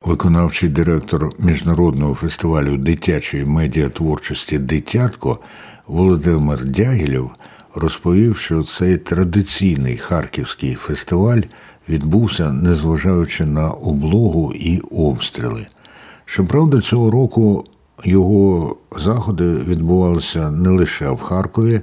Виконавчий директор Міжнародного фестивалю дитячої медіатворчості «Дитятко» Володимир Дягілєв розповів, що цей традиційний харківський фестиваль відбувся, незважаючи на облогу і обстріли. Щоправда, цього року його заходи відбувалися не лише в Харкові,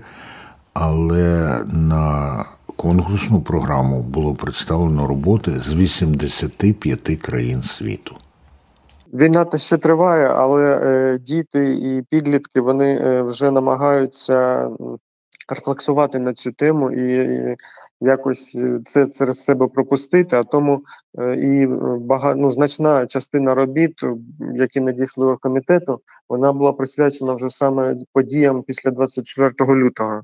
але на конкурсну програму було представлено роботи з 85 країн світу. Війна то ще триває, але діти і підлітки, вони вже намагаються рефлексувати на цю тему і якось це через себе пропустити, а тому і значна частина робіт, які надійшли до комітету, вона була присвячена вже саме подіям після 24 лютого.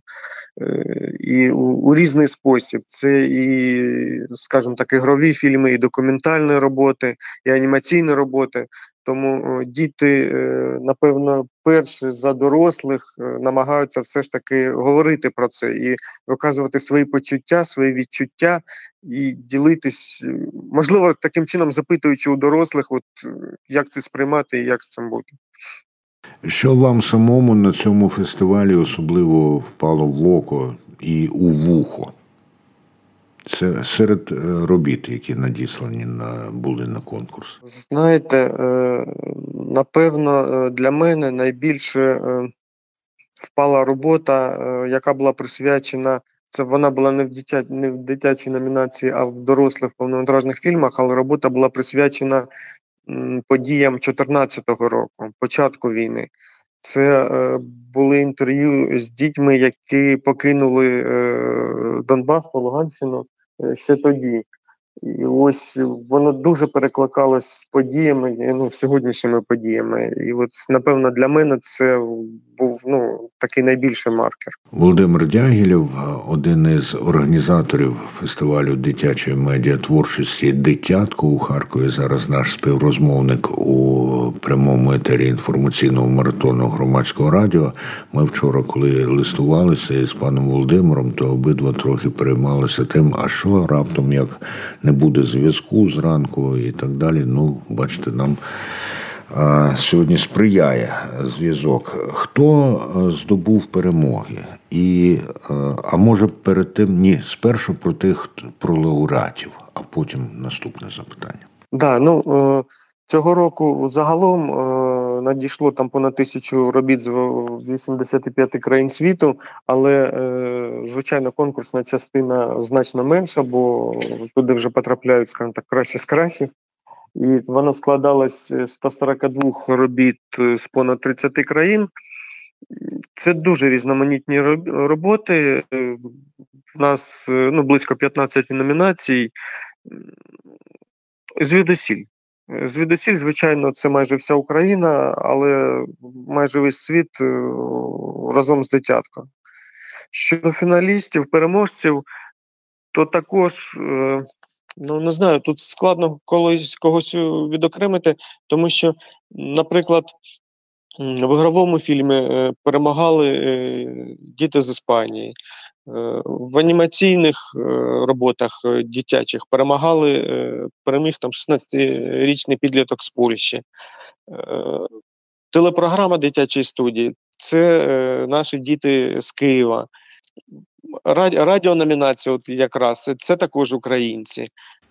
І у різний спосіб. Це і, скажімо так, ігрові фільми, і документальні роботи, і анімаційні роботи. Тому діти, напевно, перші за дорослих намагаються все ж таки говорити про це і виказувати свої почуття, свої відчуття і ділитись, можливо, таким чином запитуючи у дорослих, як це сприймати і як з цим бути. Що вам самому на цьому фестивалі особливо впало в око і у вухо? Це серед робіт, які надіслані були на конкурс. Знаєте, напевно, для мене найбільше впала робота, яка була присвячена, вона була не в дитячій номінації, а в дорослих повнометражних фільмах, але робота була присвячена подіям 2014 року, початку війни. Це були інтерв'ю з дітьми, які покинули Донбас по Луганщину ще тоді. І ось воно дуже перекликалось з подіями, сьогоднішніми подіями. І напевно, для мене це був такий найбільший маркер. Володимир Дягілєв, один із організаторів фестивалю дитячої медіатворчості «Дитятко» у Харкові, зараз наш співрозмовник у прямому етері інформаційного маратону Громадського радіо. Ми вчора, коли листувалися із паном Володимиром, то обидва трохи переймалися тим, а що раптом, як не буде зв'язку зранку і так далі. Бачите, нам сьогодні сприяє зв'язок. Хто здобув перемоги? А може перед тим, спершу про лауреатів, а потім наступне запитання. Цього року загалом надійшло там понад 1000 робіт з 85 країн світу, але, звичайно, конкурсна частина значно менша, бо туди вже потрапляють, скажімо так, кращі з кращих. І вона складалась з 142 робіт з понад 30 країн. Це дуже різноманітні роботи. В нас близько 15 номінацій. Звідусіль, звичайно, це майже вся Україна, але майже весь світ разом з «Дитятком». Щодо фіналістів, переможців, то також, не знаю, тут складно когось відокремити, тому що, наприклад, в ігровому фільмі перемагали діти з Іспанії. В анімаційних роботах дитячих переміг там 16-річний підліток з Польщі. Телепрограма дитячої студії – це наші діти з Києва. Радіономінація якраз – це також українці.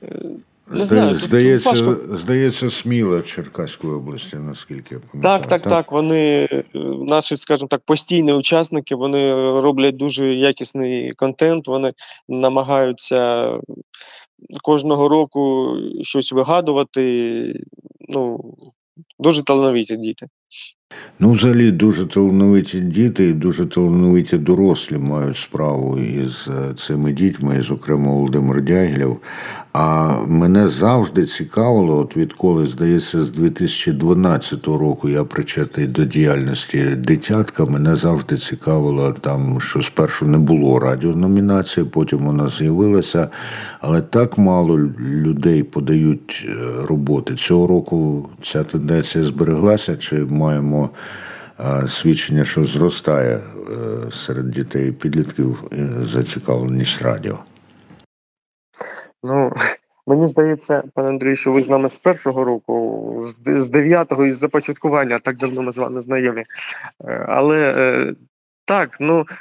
Здається, Сміла Черкаської області, наскільки я пам'ятаю. Так. Вони, наші, скажімо так, постійні учасники, вони роблять дуже якісний контент, вони намагаються кожного року щось вигадувати. Дуже талановиті діти. Взагалі, дуже талановиті діти і дуже талановиті дорослі мають справу із цими дітьми, зокрема Володимир Дягілєв. А мене завжди цікавило, відколи, здається, з 2012 року я причетний до діяльності «Дитятка», мене завжди цікавило там, що спершу не було радіономінації, потім вона з'явилася, але так мало людей подають роботи. Цього року ця тенденція збереглася, чи маємо свідчення, що зростає серед дітей і підлітків зацікавленість радіо? Мені здається, пане Андрію, що ви з нами з першого року, з 9-го, із започаткування, так давно ми з вами знайомі. Але так,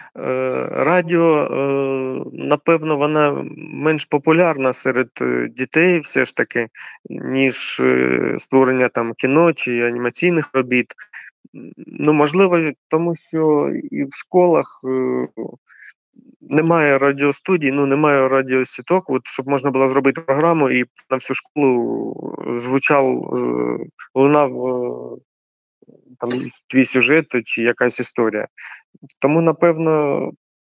радіо, напевно, вона менш популярна серед дітей все ж таки, ніж створення там кіно чи анімаційних робіт. Можливо, тому що і в школах немає радіостудій, немає радіосіток, щоб можна було зробити програму і на всю школу лунав там твій сюжет чи якась історія. Тому, напевно,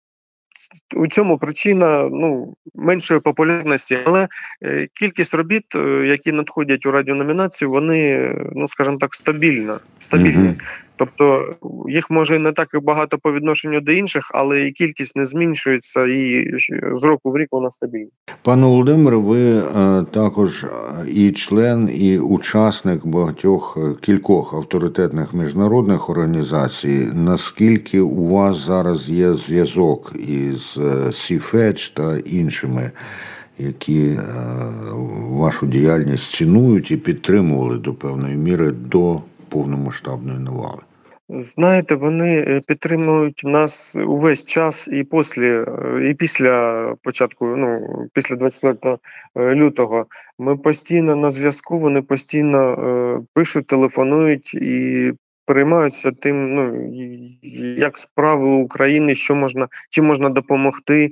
у цьому причина меншої популярності, але кількість робіт, які надходять у радіономінацію, вони, скажімо так, стабільні. Угу. Тобто їх може не так і багато по відношенню до інших, але і кількість не зменшується, і з року в рік вона стабільна. Пане Володимире, ви також і член, і учасник кількох авторитетних міжнародних організацій. Наскільки у вас зараз є зв'язок із CFETCH та іншими, які вашу діяльність цінують і підтримували до певної міри до повномасштабної навали? Знаєте, вони підтримують нас увесь час і після початку, після 24 лютого. Ми постійно на зв'язку, вони постійно пишуть, телефонують і переймаються тим, як справи України, чим можна допомогти.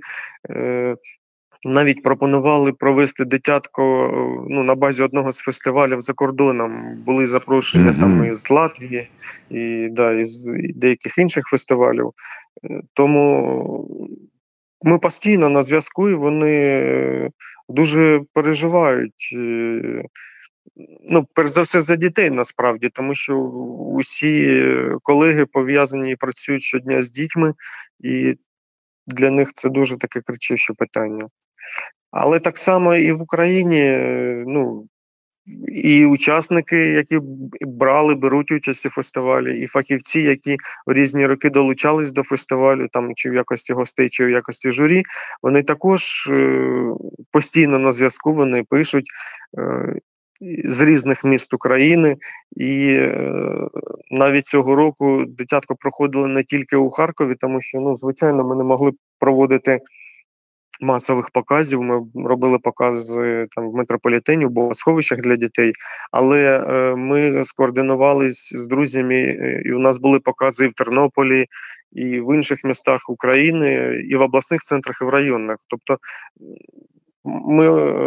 Навіть пропонували провести дитятко на базі одного з фестивалів за кордоном. Були запрошення там із Латвії і із деяких інших фестивалів. Тому ми постійно на зв'язку, і вони дуже переживають. Перш за все за дітей насправді, тому що усі колеги пов'язані і працюють щодня з дітьми, і для них це дуже таке кричуще питання. Але так само і в Україні, і учасники, які беруть участь у фестивалі, і фахівці, які в різні роки долучались до фестивалю, там чи в якості гостей, чи в якості журі, вони також постійно на зв'язку, вони пишуть з різних міст України. І навіть цього року дитятко проходило не тільки у Харкові, тому що, звичайно, ми не могли проводити масових показів. Ми робили покази там в метрополітені, в богосховищах для дітей, але ми скоординувались з друзями, і у нас були покази і в Тернополі, і в інших містах України, і в обласних центрах, і в районних. Тобто ми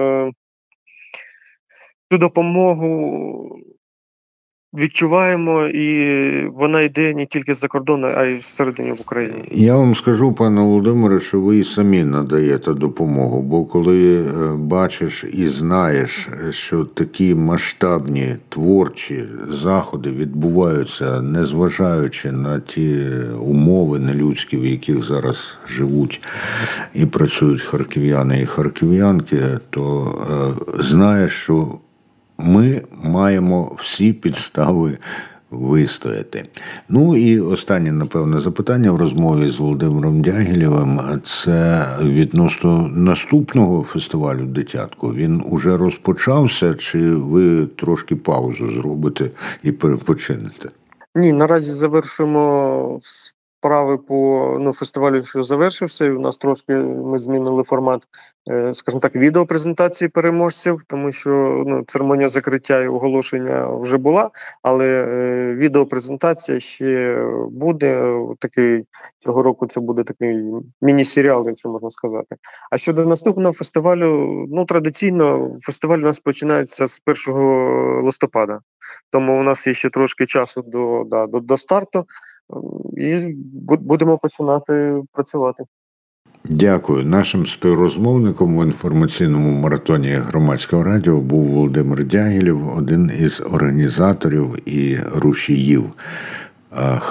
цю допомогу відчуваємо, і вона йде не тільки з-за кордону, а й всередині в Україні. Я вам скажу, пане Володимире, що ви і самі надаєте допомогу, бо коли бачиш і знаєш, що такі масштабні творчі заходи відбуваються, незважаючи на ті умови нелюдські, в яких зараз живуть і працюють харків'яни і харків'янки, то знаєш, що ми маємо всі підстави вистояти. І останнє, напевне, запитання в розмові з Володимиром Дягілєвим – це відносно наступного фестивалю «Дитятко». Він уже розпочався, чи ви трошки паузу зробите і перепочинете? Ні, наразі завершуємо справи по фестивалю, що завершився, і у нас трошки ми змінили формат, скажімо так, відеопрезентації переможців, тому що церемонія закриття і оголошення вже була, але відеопрезентація ще буде. Цього року це буде такий міні-серіал, якщо можна сказати. А щодо наступного фестивалю, традиційно фестиваль у нас починається з 1 листопада, тому у нас є ще трошки часу до старту. І будемо починати працювати. Дякую. Нашим співрозмовником в інформаційному маратоні Громадського радіо був Володимир Дягілєв, один із організаторів і рушіїв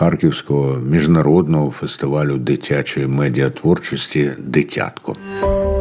Харківського міжнародного фестивалю дитячої медіатворчості «Дитятко».